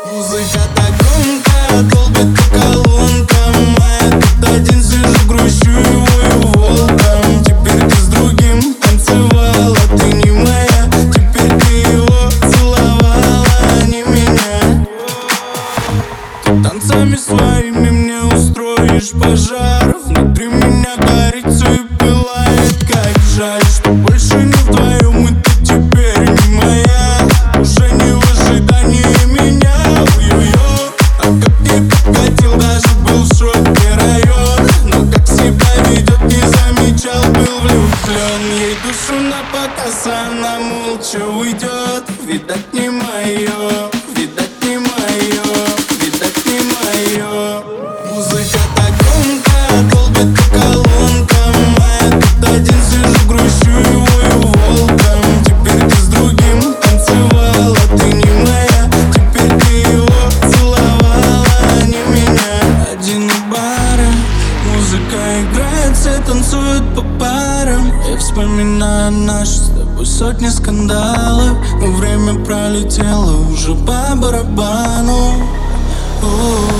Музыка так громко, долбит по колонкам, а я тут один сижу, грущу и вою волком. Теперь ты с другим танцевала, ты не моя. Теперь ты его целовала, а не меня. Ты танцами своими мне устроишь пожар. Внутри меня горит все и пылает, как жаль, что больше не вдвоем, и ты теперь не моя. Уже не в ожидании меня, ой-ой-ой. А как не подкатил, даже был в шоке район. Но как себя ведет, не замечал, был влюблен. Ей душу напоказ, она молча уйдет. Видать не мое, видать не мое, видать не мое. Музыка так громко, долбит по колонкам, а я тут один сижу, грущу и вою волком. Теперь ты с другим танцевала, ты не моя. Теперь ты его целовала, а не меня. Один у бара, музыка играет, все танцуют по парам. Я вспоминаю наши с тобой сотни скандалов, но время пролетело уже по барабану.